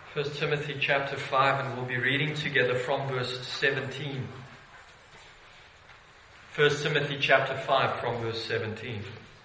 1 Timothy chapter 5, and we'll be reading together from verse 17. 1 Timothy chapter 5 from verse 17.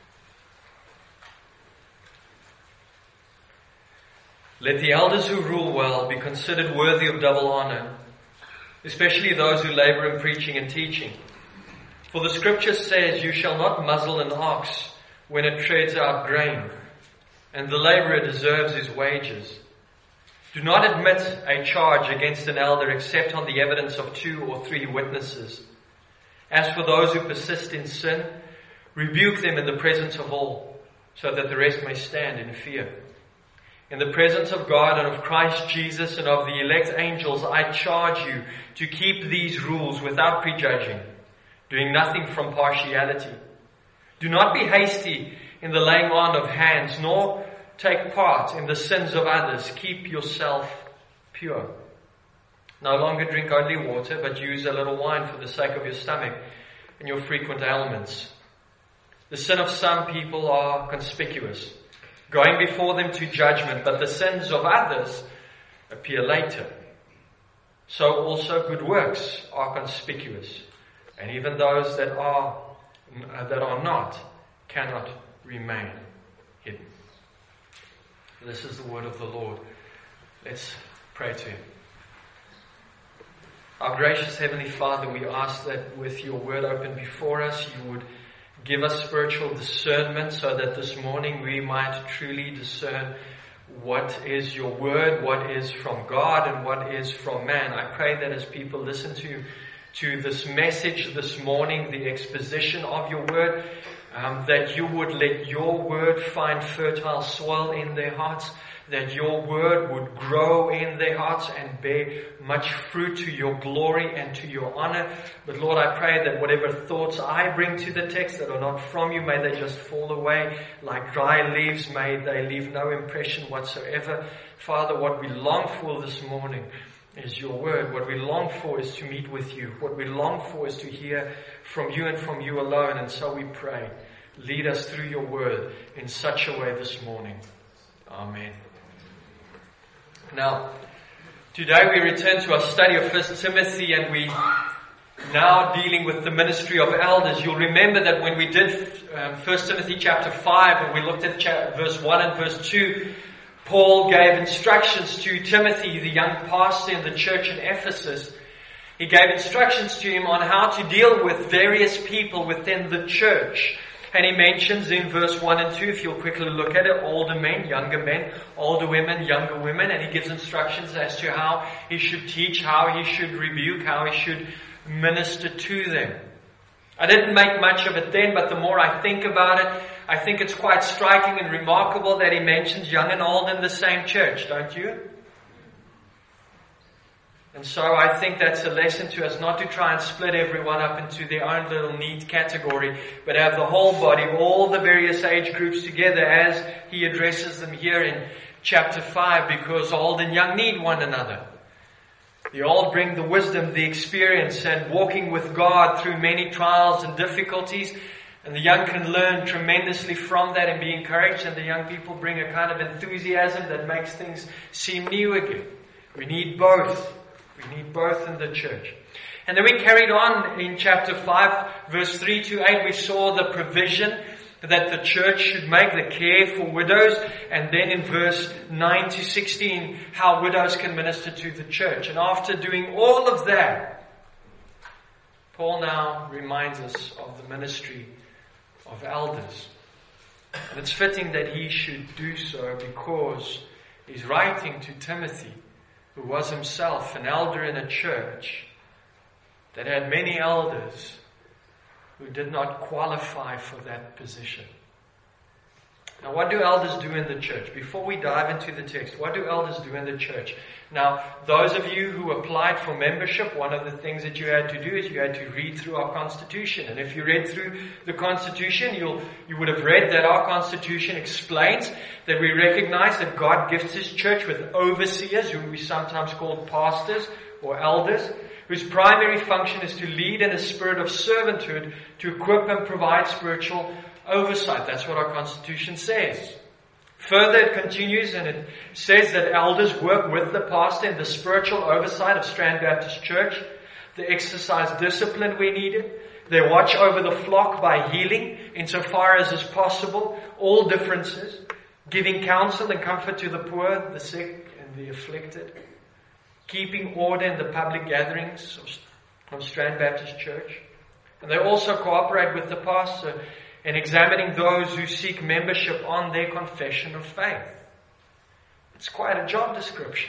Let the elders who rule well be considered worthy of double honor, especially those who labor in preaching and teaching. For the scripture says, "You shall not muzzle an ox when it treads out grain, and the laborer deserves his wages. Do not admit a charge against an elder except on the evidence of 2 or 3 witnesses. As for those who persist in sin, rebuke them in the presence of all, so that the rest may stand in fear. In the presence of God and of Christ Jesus and of the elect angels, I charge you to keep these rules without prejudging, doing nothing from partiality. Do not be hasty in the laying on of hands, nor take part in the sins of others. Keep yourself pure. No longer drink only water, but use a little wine for the sake of your stomach and your frequent ailments. The sin of some people are conspicuous, going before them to judgment, but the sins of others appear later. So also good works are conspicuous, and even those that are not cannot remain hidden." This is the word of the Lord. Let's pray to Him. Our gracious Heavenly Father, we ask that with your word open before us, you would give us spiritual discernment so that this morning we might truly discern what is your word, what is from God, and what is from man. I pray that as people listen to this message this morning, the exposition of your word, that you would let your word find fertile soil in their hearts, that your word would grow in their hearts and bear much fruit to your glory and to your honor. But Lord, I pray that whatever thoughts I bring to the text that are not from you, may they just fall away like dry leaves. May they leave no impression whatsoever. Father, what we long for this morning is your word. What we long for is to meet with you. What we long for is to hear from you and from you alone. And so we pray, lead us through your word in such a way this morning. Amen. Now, today we return to our study of 1 Timothy, and we now dealing with the ministry of elders. You'll remember that when we did 1 Timothy chapter 5, and we looked at verse 1 and verse 2, Paul gave instructions to Timothy, the young pastor in the church in Ephesus. He gave instructions to him on how to deal with various people within the church. And he mentions in verse 1 and 2, if you'll quickly look at it, older men, older women, younger women, and he gives instructions as to how he should teach, how he should rebuke, how he should minister to them. I didn't make much of it then, but the more I think about it, I think it's quite striking and remarkable that he mentions young and old in the same church, don't you? And so I think that's a lesson to us, not to try and split everyone up into their own little neat category, but have the whole body, all the various age groups together as he addresses them here in chapter 5, because old and young need one another. The old bring the wisdom, the experience, and walking with God through many trials and difficulties, and the young can learn tremendously from that and be encouraged, and the young people bring a kind of enthusiasm that makes things seem new again. We need both. We need both in the church. And then we carried on in chapter 5, verse 3 to 8. We saw the provision that the church should make, the care for widows. And then in verse 9 to 16, how widows can minister to the church. And after doing all of that, Paul now reminds us of the ministry of elders. And it's fitting that he should do so because he's writing to Timothy, who was himself an elder in a church that had many elders who did not qualify for that position. Now, what do elders do in the church? Before we dive into the text, what do elders do in the church? Now, those of you who applied for membership, one of the things that you had to do is you had to read through our Constitution. And if you read through the Constitution, you would have read that our Constitution explains that we recognize that God gifts His church with overseers, who we sometimes call pastors or elders, whose primary function is to lead in a spirit of servanthood, to equip and provide spiritual oversight. That's what our Constitution says. Further, it continues and it says that elders work with the pastor in the spiritual oversight of Strand Baptist Church. They exercise discipline where needed. They watch over the flock by healing insofar as is possible all differences, giving counsel and comfort to the poor, the sick, and the afflicted, keeping order in the public gatherings of Strand Baptist Church. And they also cooperate with the pastor in examining those who seek membership on their confession of faith. It's quite a job description.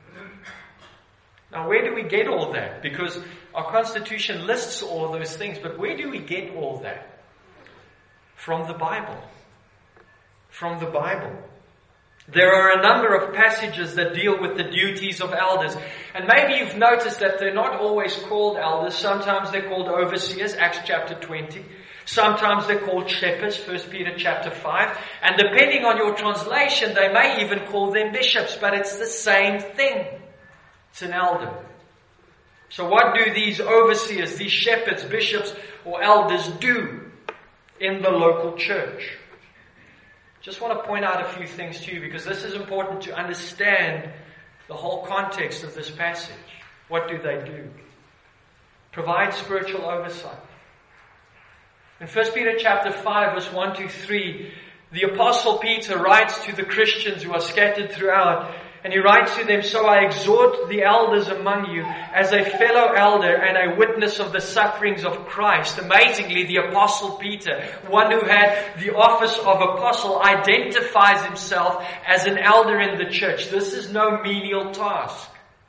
Now, where do we get all that? Because our Constitution lists all those things, but where do we get all that? From the Bible. From the Bible. There are a number of passages that deal with the duties of elders. And maybe you've noticed that they're not always called elders. Sometimes they're called overseers, Acts chapter 20. Sometimes they're called shepherds, 1 Peter chapter 5. And depending on your translation, they may even call them bishops. But it's the same thing. It's an elder. So what do these overseers, these shepherds, bishops, or elders do in the local church? Just want to point out a few things to you because this is important to understand the whole context of this passage. What do they do? Provide spiritual oversight. In 1 Peter chapter 5, verse 1 to 3, the Apostle Peter writes to the Christians who are scattered throughout, and he writes to them, "So I exhort the elders among you as a fellow elder and a witness of the sufferings of Christ." Amazingly, the Apostle Peter, one who had the office of apostle, identifies himself as an elder in the church. This is no menial task.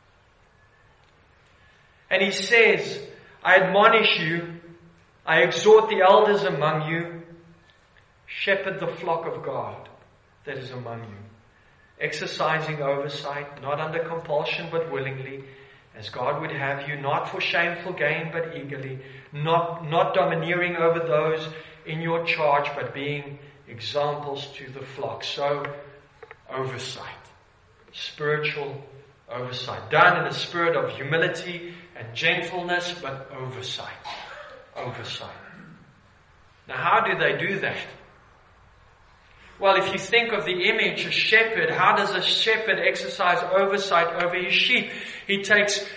And he says, "I admonish you, I exhort the elders among you, shepherd the flock of God that is among you, exercising oversight, not under compulsion but willingly, as God would have you, not for shameful gain but eagerly, not domineering over those in your charge, but being examples to the flock." So, oversight, spiritual oversight, done in a spirit of humility and gentleness, but oversight. Oversight. Now, how do they do that? Well, if you think of the image, a shepherd, how does a shepherd exercise oversight over his sheep? He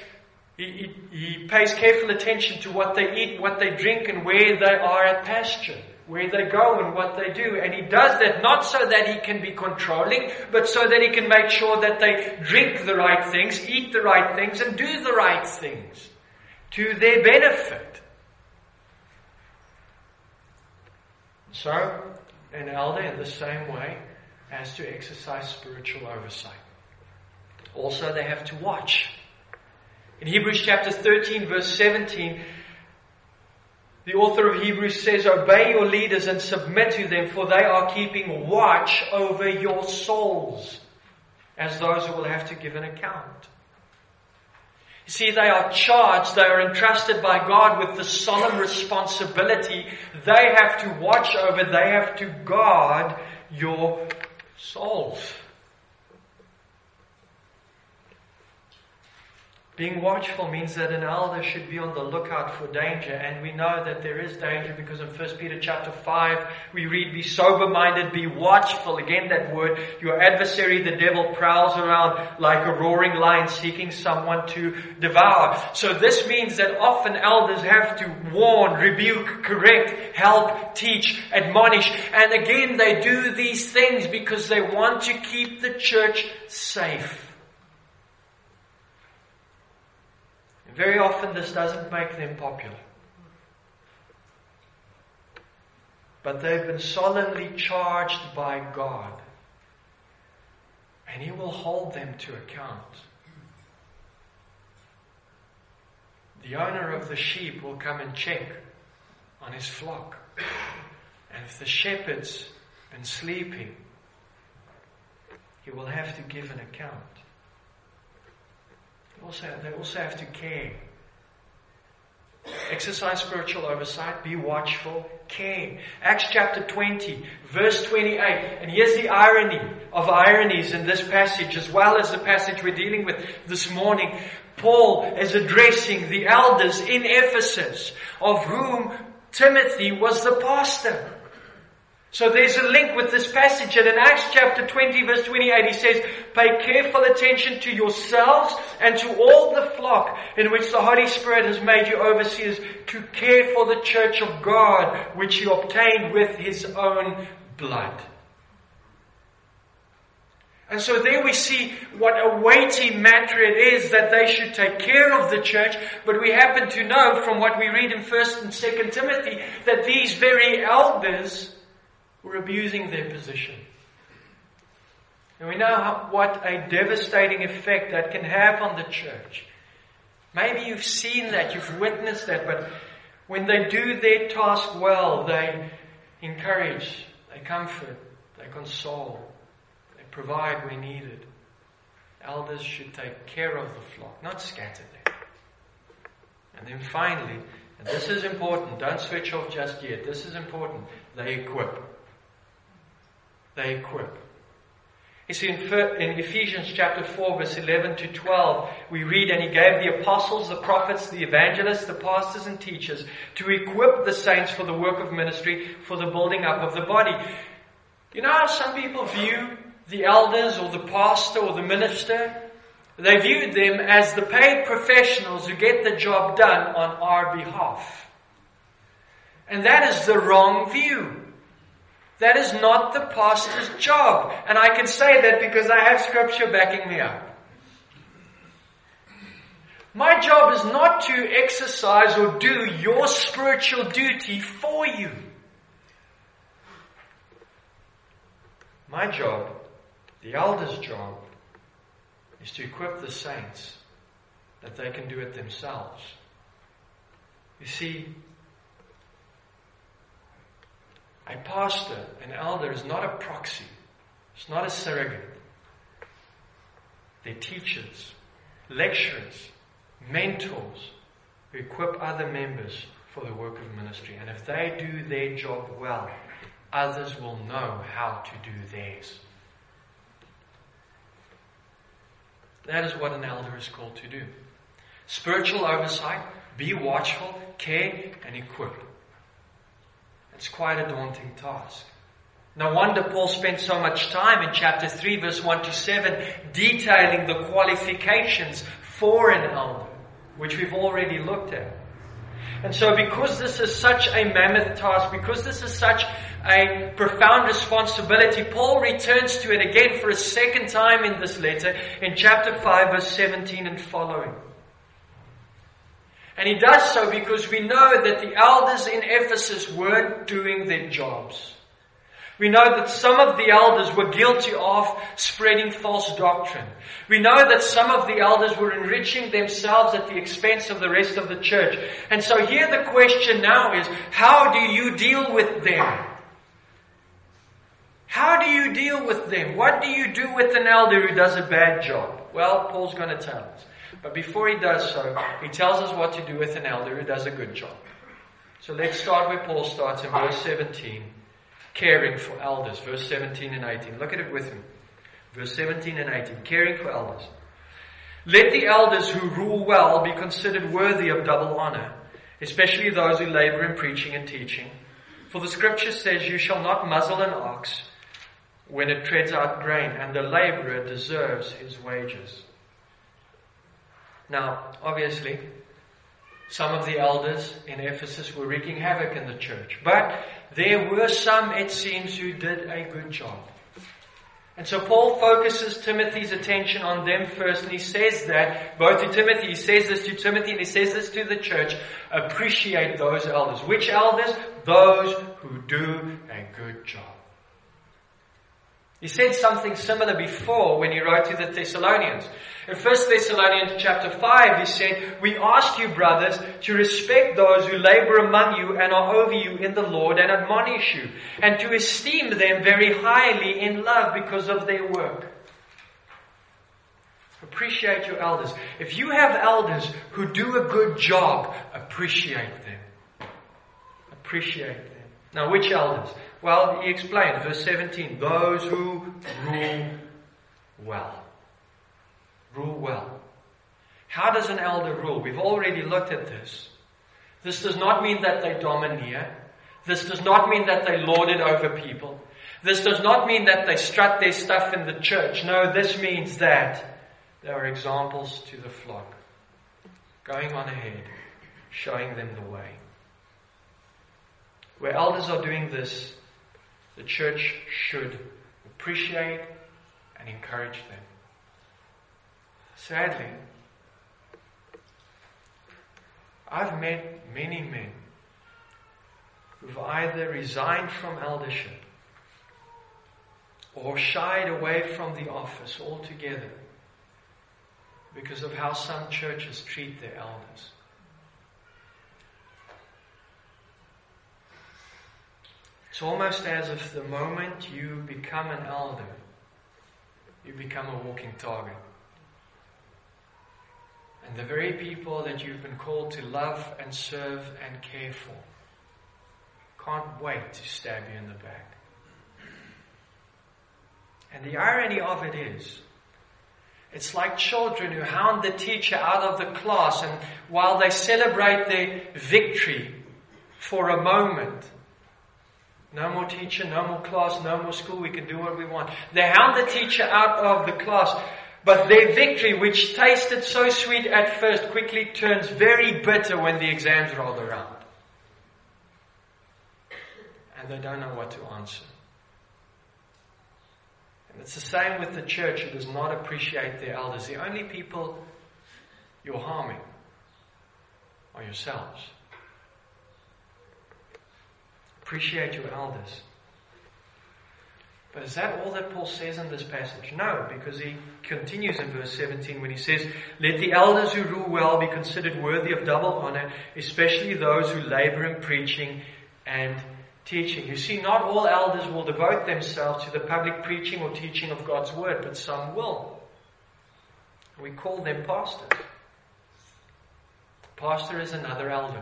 pays careful attention to what they eat, what they drink, and where they are at pasture, where they go and what they do. And he does that not so that he can be controlling, but so that he can make sure that they drink the right things, eat the right things, and do the right things to their benefit. So, an elder in the same way has to exercise spiritual oversight. Also, they have to watch. In Hebrews chapter 13, verse 17, the author of Hebrews says, "Obey your leaders and submit to them, for they are keeping watch over your souls, as those who will have to give an account." You see, they are charged, they are entrusted by God with the solemn responsibility. They have to watch over, they have to guard your souls. Being watchful means that an elder should be on the lookout for danger, and we know that there is danger because in 1 Peter chapter 5 we read, "Be sober-minded, be watchful." Again, that word, "Your adversary the devil prowls around like a roaring lion seeking someone to devour." So this means that often elders have to warn, rebuke, correct, help, teach, admonish. And again, they do these things because they want to keep the church safe. Very often this doesn't make them popular. But they've been solemnly charged by God. And He will hold them to account. The owner of the sheep will come and check on his flock. And if the shepherd's been sleeping, he will have to give an account. They also have to care. Exercise spiritual oversight, be watchful, care. Acts chapter 20, verse 28. And here's the irony of ironies in this passage, as well as the passage we're dealing with this morning. Paul is addressing the elders in Ephesus, of whom Timothy was the pastor. So there's a link with this passage, and in Acts chapter 20 verse 28 he says, "Pay careful attention to yourselves and to all the flock in which the Holy Spirit has made you overseers to care for the church of God, which He obtained with His own blood." And so there we see what a weighty matter it is that they should take care of the church. But we happen to know from what we read in 1 and 2 Timothy that these very elders were abusing their position. And we know what a devastating effect that can have on the church. Maybe you've seen that, you've witnessed that, but when they do their task well, they encourage, they comfort, they console, they provide where needed. Elders should take care of the flock, not scatter them. And then finally, and this is important, don't switch off just yet, this is important, they equip. They equip. You see, in Ephesians chapter 4, verse 11 to 12, we read, "And He gave the apostles, the prophets, the evangelists, the pastors and teachers to equip the saints for the work of ministry, for the building up of the body." You know how some people view the elders or the pastor or the minister? They view them as the paid professionals who get the job done on our behalf. And that is the wrong view. That is not the pastor's job. And I can say that because I have scripture backing me up. My job is not to exercise or do your spiritual duty for you. My job, the elder's job, is to equip the saints that they can do it themselves. You see, a pastor, an elder, is not a proxy. It's not a surrogate. They're teachers, lecturers, mentors who equip other members for the work of ministry. And if they do their job well, others will know how to do theirs. That is what an elder is called to do. Spiritual oversight, be watchful, care, and equip. It's quite a daunting task. No wonder Paul spent so much time in chapter 3, verse 1 to 7, detailing the qualifications for an elder, which we've already looked at. And so because this is such a mammoth task, because this is such a profound responsibility, Paul returns to it again for a second time in this letter, in chapter 5, verse 17 and following. And he does so because we know that the elders in Ephesus weren't doing their jobs. We know that some of the elders were guilty of spreading false doctrine. We know that some of the elders were enriching themselves at the expense of the rest of the church. And so here the question now is, how do you deal with them? How do you deal with them? What do you do with an elder who does a bad job? Well, Paul's going to tell us. But before he does so, he tells us what to do with an elder who does a good job. So let's start where Paul starts in verse 17. Caring for elders. Verse 17 and 18. Look at it with me. Verse 17 and 18. Caring for elders. Let the elders who rule well be considered worthy of double honor, especially those who labor in preaching and teaching. For the scripture says, "You shall not muzzle an ox when it treads out grain, and the laborer deserves his wages." Now, obviously, some of the elders in Ephesus were wreaking havoc in the church. But there were some, it seems, who did a good job. And so Paul focuses Timothy's attention on them first. And he says that, both to Timothy, he says this to Timothy, and he says this to the church. Appreciate those elders. Which elders? Those who do a good job. He said something similar before when he wrote to the Thessalonians. In 1 Thessalonians chapter 5, he said, "We ask you, brothers, to respect those who labor among you and are over you in the Lord and admonish you, and to esteem them very highly in love because of their work." Appreciate your elders. If you have elders who do a good job, appreciate them. Appreciate them. Now, which elders? Well, he explained, verse 17, those who rule well. Rule well. How does an elder rule? We've already looked at this. This does not mean that they domineer. This does not mean that they lord it over people. This does not mean that they strut their stuff in the church. No, this means that they are examples to the flock, going on ahead, showing them the way. Where elders are doing this, the church should appreciate and encourage them. Sadly, I've met many men who've either resigned from eldership or shied away from the office altogether because of how some churches treat their elders. It's almost as if the moment you become an elder, you become a walking target. And the very people that you've been called to love and serve and care for can't wait to stab you in the back. And the irony of it is, it's like children who hound the teacher out of the class, and while they celebrate their victory for a moment, no more teacher, no more class, no more school, we can do what we want. They hound the teacher out of the class, but their victory, which tasted so sweet at first, quickly turns very bitter when the exams roll around. And they don't know what to answer. And it's the same with the church who does not appreciate their elders. The only people you're harming are yourselves. Appreciate your elders. But is that all that Paul says in this passage? No, because he continues in verse 17 when he says, "Let the elders who rule well be considered worthy of double honor, especially those who labor in preaching and teaching." You see, not all elders will devote themselves to the public preaching or teaching of God's word, but some will. We call them pastors. Pastor is another elder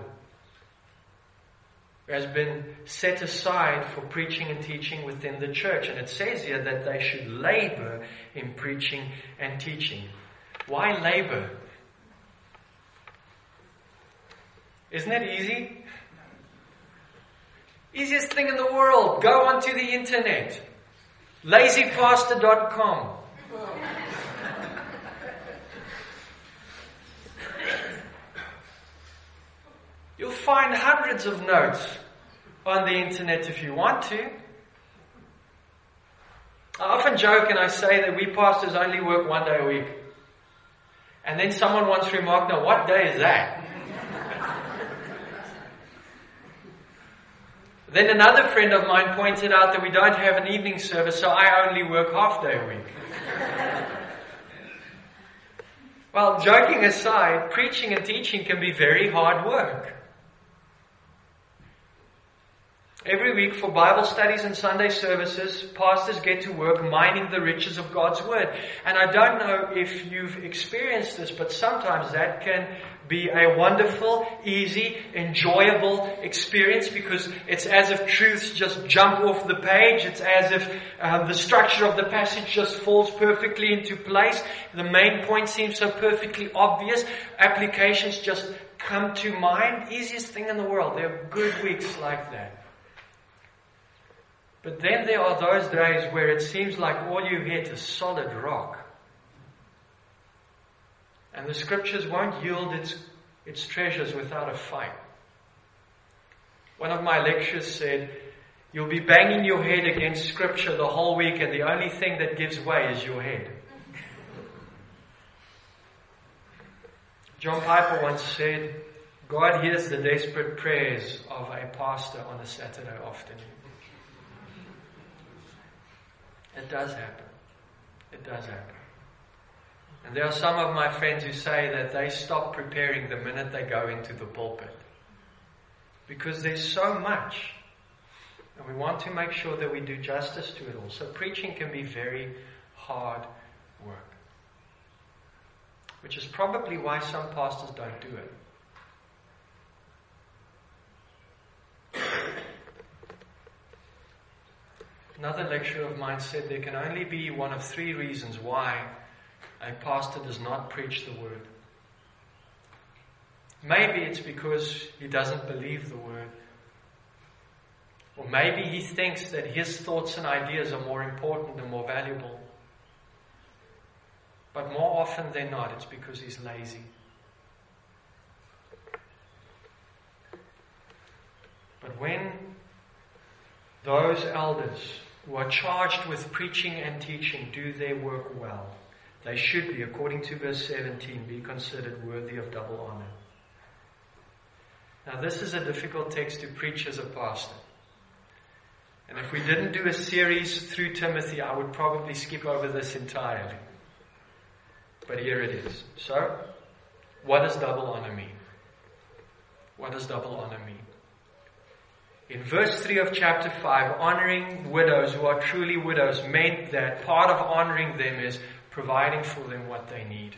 who has been set aside for preaching and teaching within the church. And it says here that they should labor in preaching and teaching. Why labor? Isn't it easy? Easiest thing in the world. Go onto the internet. Lazypastor.com. You'll find hundreds of notes on the internet if you want to. I often joke and I say that we pastors only work 1 day a week. And then someone once remarked, "Now what day is that?" Then another friend of mine pointed out that we don't have an evening service, so I only work half day a week. Well, joking aside, preaching and teaching can be very hard work. Every week for Bible studies and Sunday services, pastors get to work mining the riches of God's Word. And I don't know if you've experienced this, but sometimes that can be a wonderful, easy, enjoyable experience because it's as if truths just jump off the page. It's as if the structure of the passage just falls perfectly into place. The main point seems so perfectly obvious. Applications just come to mind. Easiest thing in the world. There are good weeks like that. But then there are those days where it seems like all you hit is solid rock. And the scriptures won't yield its treasures without a fight. One of my lecturers said, "You'll be banging your head against scripture the whole week and the only thing that gives way is your head." John Piper once said, "God hears the desperate prayers of a pastor on a Saturday afternoon." It does happen. It does happen. And there are some of my friends who say that they stop preparing the minute they go into the pulpit. Because there's so much. And we want to make sure that we do justice to it all. So preaching can be very hard work. Which is probably why some pastors don't do it. Another lecturer of mine said there can only be one of 3 reasons why a pastor does not preach the word. Maybe it's because he doesn't believe the word. Or maybe he thinks that his thoughts and ideas are more important and more valuable. But more often than not, it's because he's lazy. But when those elders who are charged with preaching and teaching do their work well, they should be, according to verse 17, be considered worthy of double honor. Now, this is a difficult text to preach as a pastor. And if we didn't do a series through Timothy, I would probably skip over this entirely. But here it is. So, what does double honor mean? What does double honor mean? In verse 3 of chapter 5, honoring widows who are truly widows meant that part of honoring them is providing for them what they need.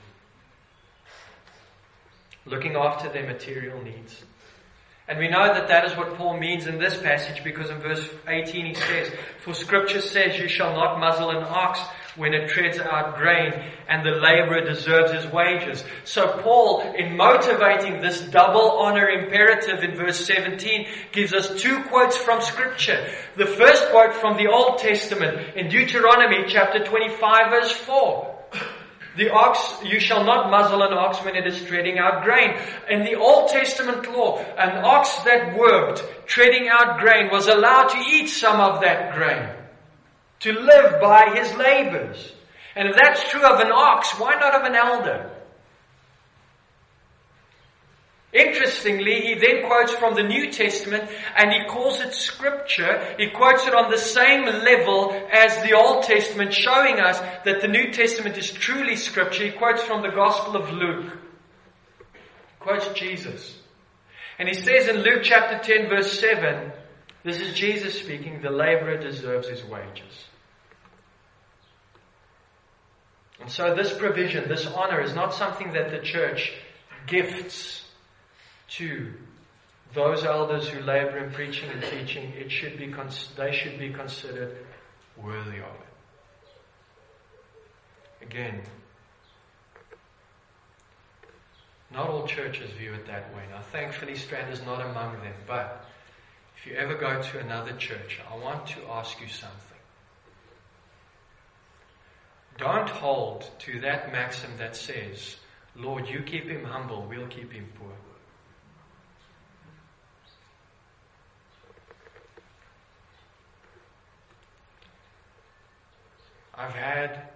Looking after their material needs. And we know that that is what Paul means in this passage, because in verse 18 he says, "For Scripture says, you shall not muzzle an ox when it treads out grain, and the laborer deserves his wages." So Paul, in motivating this double honor imperative in verse 17, gives us two quotes from Scripture. The first quote from the Old Testament in Deuteronomy chapter 25 verse 4. The ox, you shall not muzzle an ox when it is treading out grain. In the Old Testament law, an ox that worked treading out grain was allowed to eat some of that grain, to live by his labors. And if that's true of an ox, why not of an elder? Interestingly, he then quotes from the New Testament, and he calls it Scripture. He quotes it on the same level as the Old Testament, showing us that the New Testament is truly Scripture. He quotes from the Gospel of Luke. He quotes Jesus. And he says in Luke chapter 10 verse 7, this is Jesus speaking, "The laborer deserves his wages." And so this provision, this honor, is not something that the church gifts to those elders who labor in preaching and teaching. They should be considered worthy of it. Again, not all churches view it that way. Now, thankfully, Strand is not among them. But if you ever go to another church, I want to ask you something. Don't hold to that maxim that says, "Lord, you keep him humble, we'll keep him poor." I've had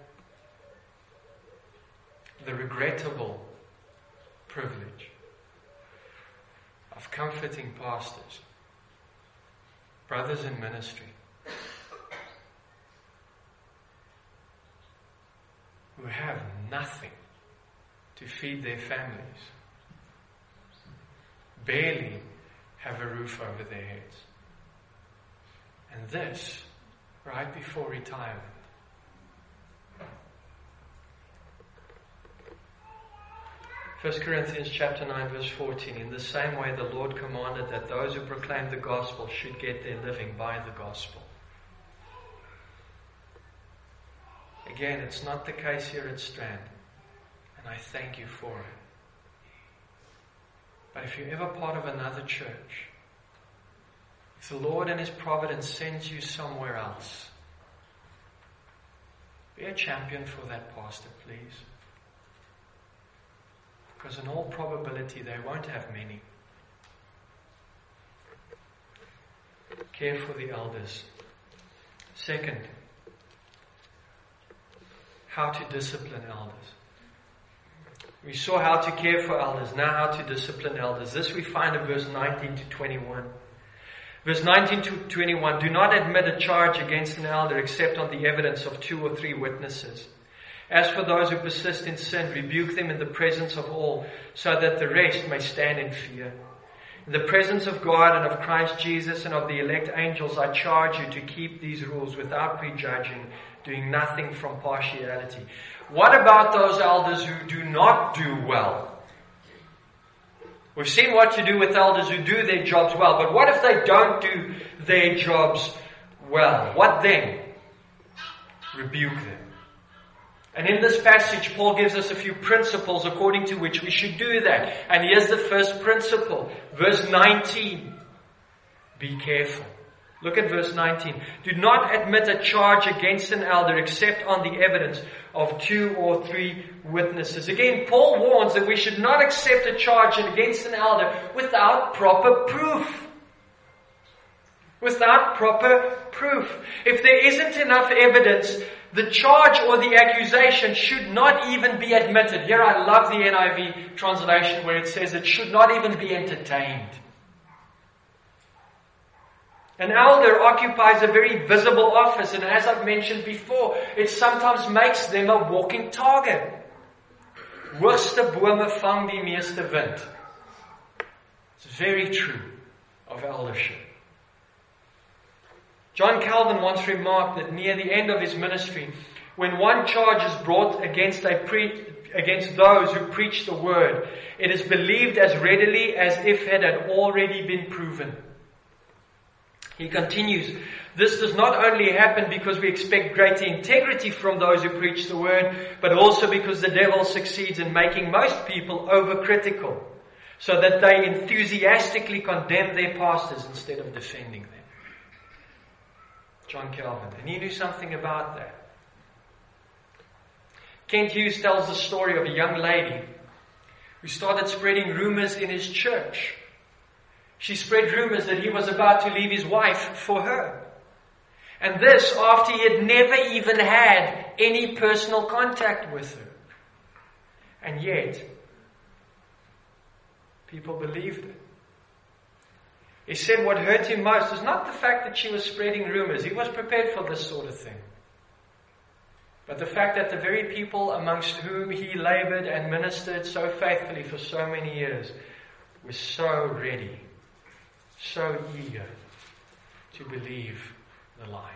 the regrettable privilege of comforting pastors, brothers in ministry, who have nothing to feed their families, barely have a roof over their heads. And this, right before retirement. 1 Corinthians chapter 9 verse 14, "In the same way the Lord commanded that those who proclaim the gospel should get their living by the gospel." Again, it's not the case here at Strand, and I thank you for it. But if you're ever part of another church, if the Lord in His providence sends you somewhere else, be a champion for that pastor, please. Because in all probability, they won't have many. Care for the elders. Second, how to discipline elders. We saw how to care for elders, now how to discipline elders. This we find in verse 19 to 21. Verse 19 to 21, "Do not admit a charge against an elder except on the evidence of 2 or 3 witnesses. As for those who persist in sin, rebuke them in the presence of all, so that the rest may stand in fear. In the presence of God and of Christ Jesus and of the elect angels, I charge you to keep these rules without prejudging, doing nothing from partiality." What about those elders who do not do well? We've seen what to do with elders who do their jobs well, but what if they don't do their jobs well? What then? Rebuke them. And in this passage, Paul gives us a few principles according to which we should do that. And here's the first principle. Verse 19. Be careful. Look at verse 19. Do not admit a charge against an elder except on the evidence of 2 or 3 witnesses. Again, Paul warns that we should not accept a charge against an elder without proper proof. Without proper proof. If there isn't enough evidence, the charge or the accusation should not even be admitted. Here I love the NIV translation where it says it should not even be entertained. An elder occupies a very visible office, and as I've mentioned before, it sometimes makes them a walking target. Hoogste bome vang die meeste wind. It's very true of eldership. John Calvin once remarked that near the end of his ministry, when one charge is brought against those who preach the word, it is believed as readily as if it had already been proven. He continues, this does not only happen because we expect greater integrity from those who preach the word, but also because the devil succeeds in making most people overcritical, so that they enthusiastically condemn their pastors instead of defending them. John Calvin. And he knew something about that. Kent Hughes tells the story of a young lady who started spreading rumors in his church. She spread rumors that he was about to leave his wife for her. And this after he had never even had any personal contact with her. And yet, people believed it. He said what hurt him most was not the fact that she was spreading rumors. He was prepared for this sort of thing. But the fact that the very people amongst whom he labored and ministered so faithfully for so many years were so ready, so eager to believe the lie.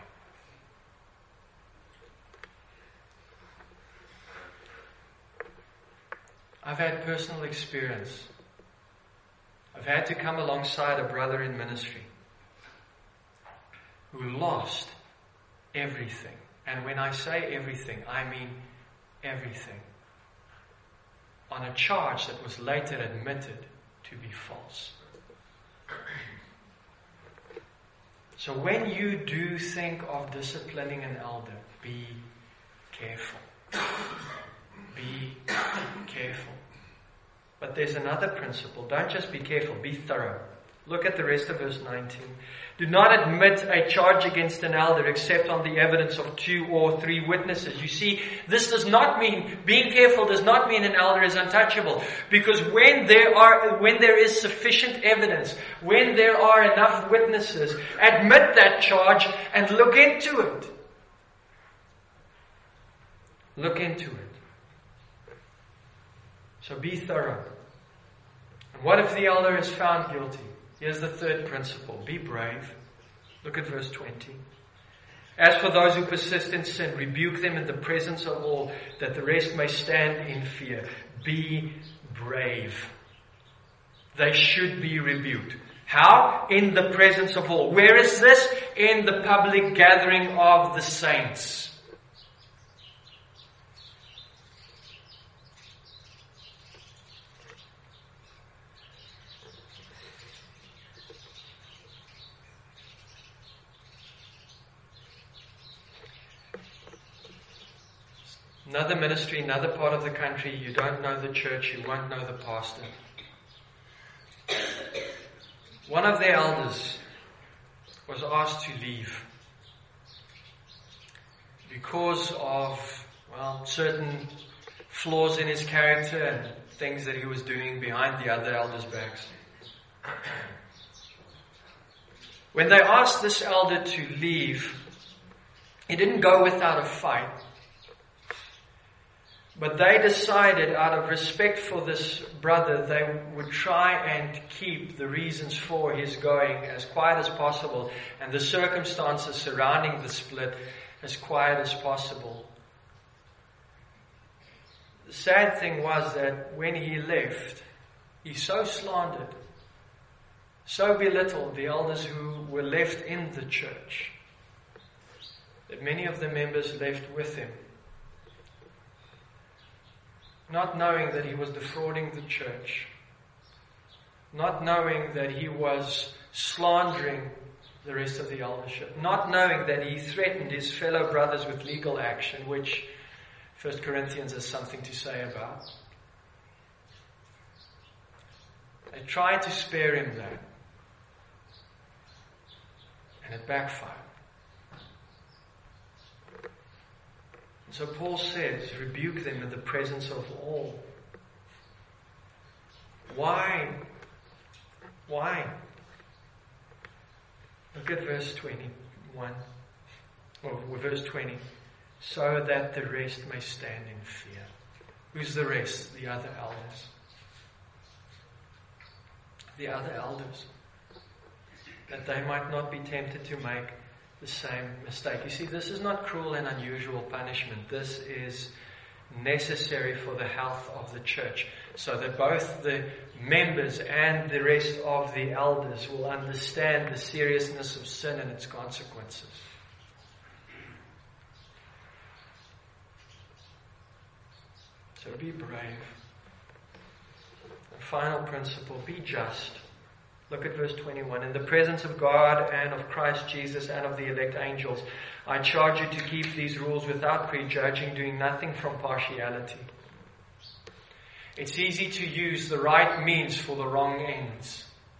I've had personal experience. I've had to come alongside a brother in ministry who lost everything. And when I say everything, I mean everything. On a charge that was later admitted to be false. So when you do think of disciplining an elder, be careful. Be careful. But there's another principle. Don't just be careful, be thorough. Look at the rest of verse 19. Do not admit a charge against an elder except on the evidence of 2 or 3 witnesses. You see, this does not mean, being careful does not mean an elder is untouchable. Because when there is sufficient evidence, when there are enough witnesses, admit that charge and look into it. Look into it. So be thorough. And what if the elder is found guilty? Here's the third principle. Be brave. Look at verse 20. As for those who persist in sin, rebuke them in the presence of all, that the rest may stand in fear. Be brave. They should be rebuked. How? In the presence of all. Where is this? In the public gathering of the saints. Another ministry, another part of the country, you don't know the church, you won't know the pastor. One of their elders was asked to leave because of, certain flaws in his character and things that he was doing behind the other elders' backs. When they asked this elder to leave, he didn't go without a fight. But they decided, out of respect for this brother, they would try and keep the reasons for his going as quiet as possible and the circumstances surrounding the split as quiet as possible. The sad thing was that when he left, he so slandered, so belittled the elders who were left in the church, that many of the members left with him, not knowing that he was defrauding the church, not knowing that he was slandering the rest of the eldership, not knowing that he threatened his fellow brothers with legal action, which 1 Corinthians has something to say about. They tried to spare him that, and it backfired. And so Paul says, rebuke them in the presence of all. Why? Why? Look at verse 21, or verse 20. So that the rest may stand in fear. Who's the rest? The other elders. The other elders. That they might not be tempted to make the same mistake. You see, this is not cruel and unusual punishment. This is necessary for the health of the church, so that both the members and the rest of the elders will understand the seriousness of sin and its consequences. So be brave. The final principle, be just. Look at verse 21. In the presence of God and of Christ Jesus and of the elect angels, I charge you to keep these rules without prejudging, doing nothing from partiality. It's easy to use the right means for the wrong ends.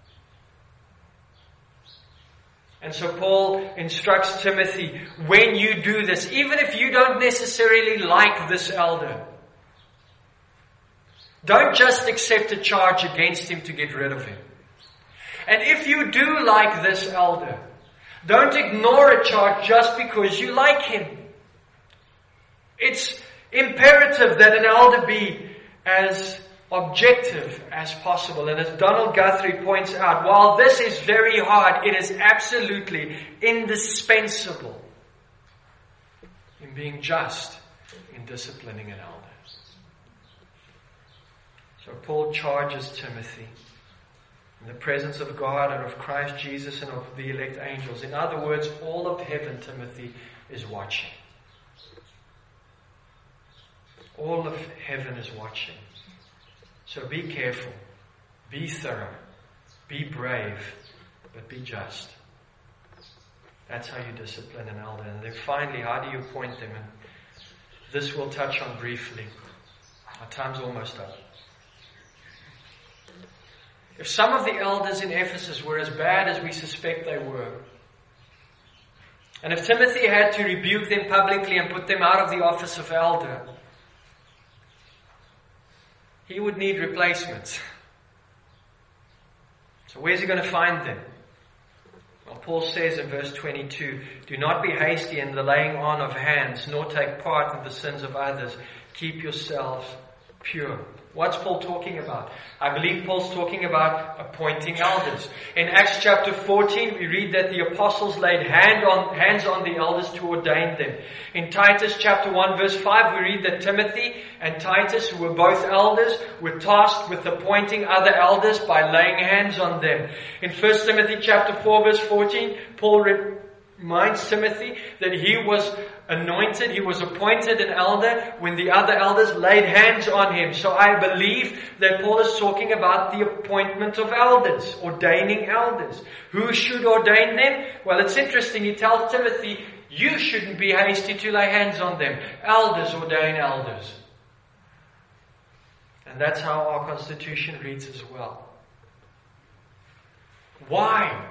And so Paul instructs Timothy, when you do this, even if you don't necessarily like this elder, don't just accept a charge against him to get rid of him. And if you do like this elder, don't ignore a charge just because you like him. It's imperative that an elder be as objective as possible. And as Donald Guthrie points out, while this is very hard, it is absolutely indispensable in being just in disciplining an elder. So Paul charges Timothy in the presence of God and of Christ Jesus and of the elect angels. In other words, all of heaven, Timothy, is watching. All of heaven is watching. So be careful, be thorough, be brave, but be just. That's how you discipline an elder. And then finally, how do you appoint them? And this we'll touch on briefly. Our time's almost up. If some of the elders in Ephesus were as bad as we suspect they were, and if Timothy had to rebuke them publicly and put them out of the office of elder, he would need replacements. So where's he going to find them? Well, Paul says in verse 22, do not be hasty in the laying on of hands, nor take part in the sins of others. Keep yourselves pure. What's Paul talking about? I believe Paul's talking about appointing elders. In Acts chapter 14, we read that the apostles laid hands on the elders to ordain them. In Titus chapter 1 verse 5, we read that Timothy and Titus, who were both elders, were tasked with appointing other elders by laying hands on them. In 1 Timothy chapter 4 verse 14, Paul reminds Timothy that he was anointed, he was appointed an elder when the other elders laid hands on him. So I believe that Paul is talking about the appointment of elders, ordaining elders. Who should ordain them? Well, it's interesting. He tells Timothy, you shouldn't be hasty to lay hands on them. Elders ordain elders. And that's how our Constitution reads as well. Why?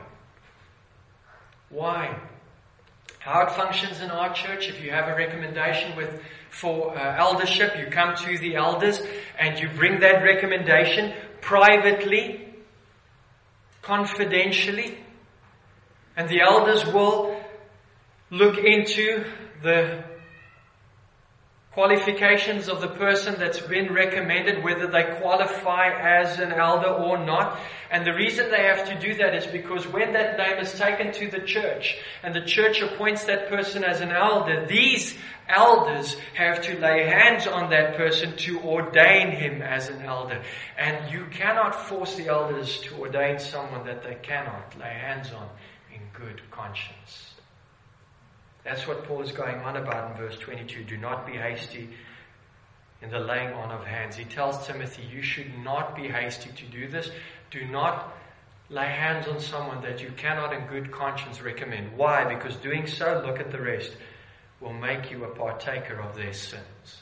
Why? How it functions in our church, if you have a recommendation for eldership, you come to the elders and you bring that recommendation privately, confidentially, and the elders will look into the qualifications of the person that's been recommended, whether they qualify as an elder or not. And the reason they have to do that is because when that name is taken to the church and the church appoints that person as an elder, these elders have to lay hands on that person to ordain him as an elder. And you cannot force the elders to ordain someone that they cannot lay hands on in good conscience. That's what Paul is going on about in verse 22. Do not be hasty in the laying on of hands. He tells Timothy, you should not be hasty to do this. Do not lay hands on someone that you cannot in good conscience recommend. Why? Because doing so, look at the rest, will make you a partaker of their sins.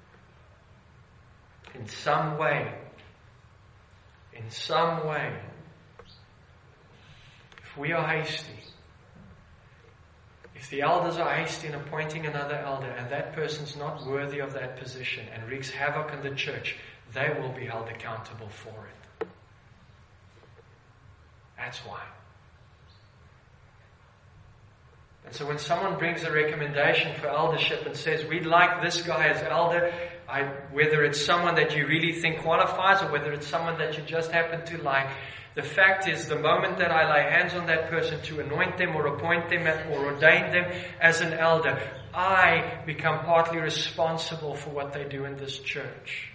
In some way, if we are hasty, if the elders are hasty in appointing another elder and that person's not worthy of that position and wreaks havoc in the church, they will be held accountable for it. That's why. And so when someone brings a recommendation for eldership and says, we'd like this guy as elder, whether it's someone that you really think qualifies or whether it's someone that you just happen to like, the fact is, the moment that I lay hands on that person to anoint them or appoint them or ordain them as an elder, I become partly responsible for what they do in this church.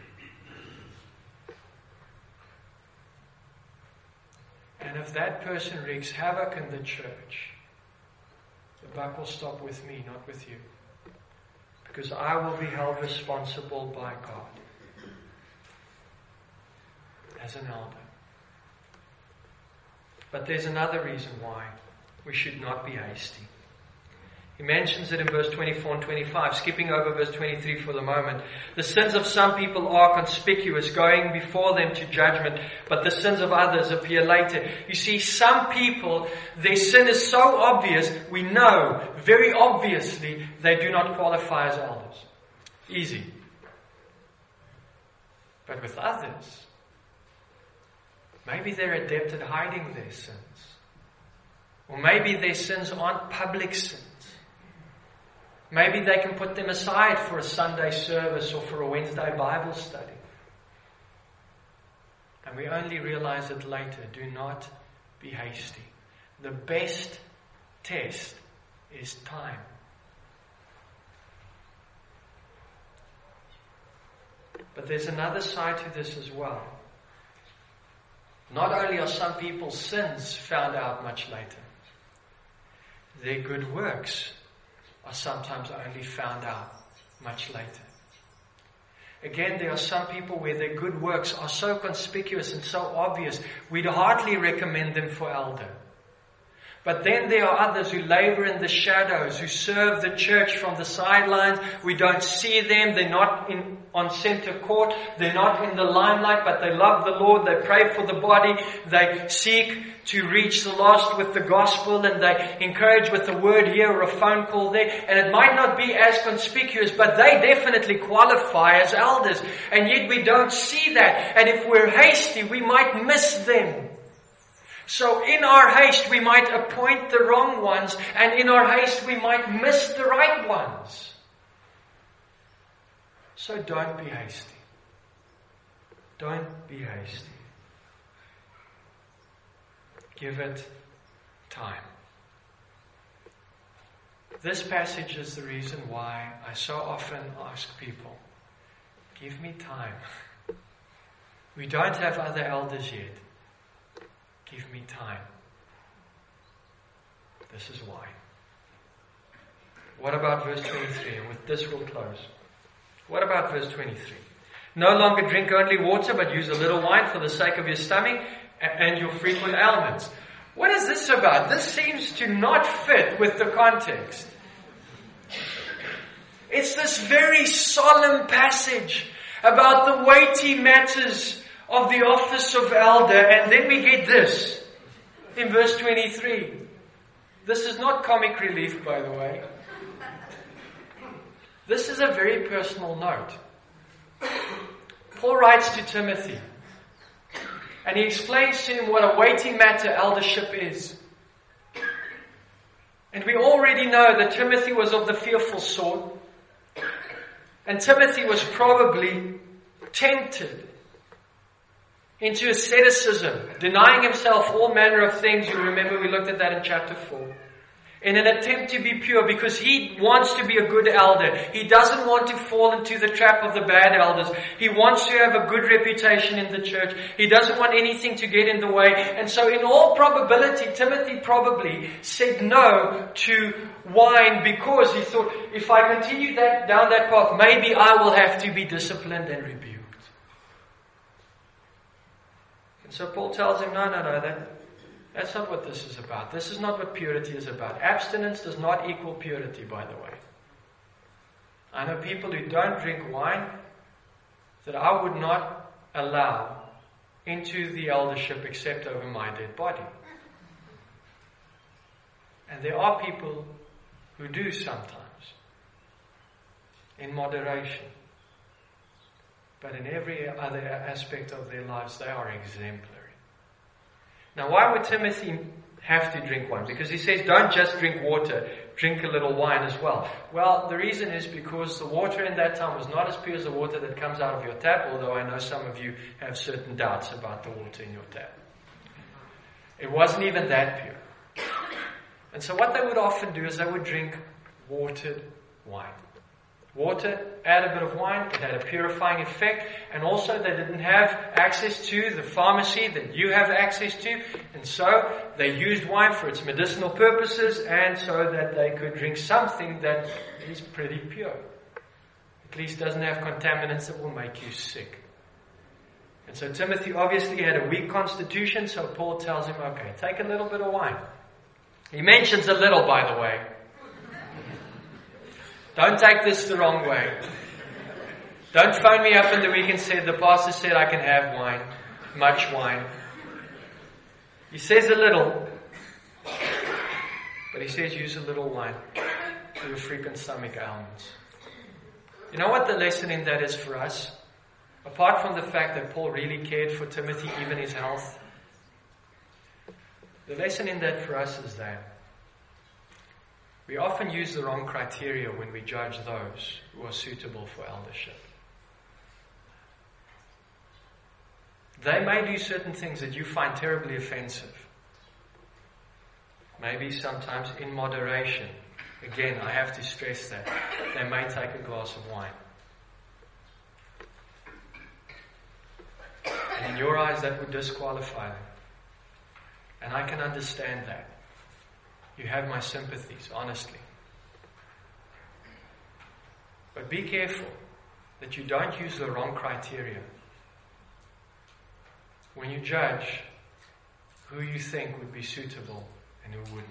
And if that person wreaks havoc in the church, the buck will stop with me, not with you. Because I will be held responsible by God as an elder. But there's another reason why we should not be hasty. He mentions it in verse 24 and 25, skipping over verse 23 for the moment. The sins of some people are conspicuous, going before them to judgment, but the sins of others appear later. You see, some people, their sin is so obvious, we know very obviously they do not qualify as elders. Easy. But with others, maybe they're adept at hiding their sins. Or maybe their sins aren't public sins. Maybe they can put them aside for a Sunday service or for a Wednesday Bible study. And we only realize it later. Do not be hasty. The best test is time. But there's another side to this as well. Not only are some people's sins found out much later, their good works are sometimes only found out much later. Again, there are some people where their good works are so conspicuous and so obvious, we'd hardly recommend them for elder. But then there are others who labor in the shadows, who serve the church from the sidelines. We don't see them. They're not on center court. They're not in the limelight, but they love the Lord. They pray for the body. They seek to reach the lost with the gospel, and they encourage with a word here or a phone call there. And it might not be as conspicuous, but they definitely qualify as elders. And yet we don't see that. And if we're hasty, we might miss them. So in our haste, we might appoint the wrong ones, and in our haste, we might miss the right ones. So don't be hasty. Don't be hasty. Give it time. This passage is the reason why I so often ask people, give me time. We don't have other elders yet. Give me time. This is why. What about verse 23? And with this we'll close. What about verse 23? No longer drink only water, but use a little wine for the sake of your stomach and your frequent ailments. What is this about? This seems to not fit with the context. It's this very solemn passage about the weighty matters of the office of elder, and then we get this in verse 23. This is not comic relief, by the way. This is a very personal note. Paul writes to Timothy, and he explains to him what a weighty matter eldership is. And we already know that Timothy was of the fearful sort, and Timothy was probably tempted into asceticism, denying himself all manner of things. You remember we looked at that in chapter 4. In an attempt to be pure, because he wants to be a good elder. He doesn't want to fall into the trap of the bad elders. He wants to have a good reputation in the church. He doesn't want anything to get in the way. And so in all probability, Timothy probably said no to wine because he thought, if I continue down that path, maybe I will have to be disciplined and rebuked. So Paul tells him, no, that's not what this is about. This is not what purity is about. Abstinence does not equal purity, by the way. I know people who don't drink wine that I would not allow into the eldership except over my dead body. And there are people who do sometimes, in moderation. But in every other aspect of their lives, they are exemplary. Now, why would Timothy have to drink wine? Because he says, don't just drink water, drink a little wine as well. Well, the reason is because the water in that time was not as pure as the water that comes out of your tap, although I know some of you have certain doubts about the water in your tap. It wasn't even that pure. And so what they would often do is they would drink watered wine. Water, add a bit of wine, it had a purifying effect, and also they didn't have access to the pharmacy that you have access to, and so they used wine for its medicinal purposes, and so that they could drink something that is pretty pure. At least doesn't have contaminants that will make you sick. And so Timothy obviously had a weak constitution, so Paul tells him, okay, take a little bit of wine. He mentions a little, by the way. Don't take this the wrong way. Don't phone me up in the week and say, the pastor said I can have wine, much wine. He says a little, but he says use a little wine for your frequent stomach ailments. You know what the lesson in that is for us? Apart from the fact that Paul really cared for Timothy, even his health, the lesson in that for us is that we often use the wrong criteria when we judge those who are suitable for eldership. They may do certain things that you find terribly offensive. Maybe sometimes in moderation. Again, I have to stress that. They may take a glass of wine. And in your eyes, that would disqualify them. And I can understand that. You have my sympathies, honestly. But be careful that you don't use the wrong criteria when you judge who you think would be suitable and who wouldn't.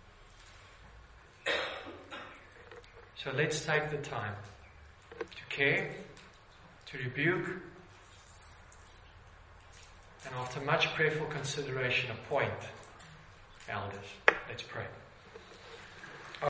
So let's take the time to care, to rebuke, and after much prayerful consideration, appoint elders. Let's pray.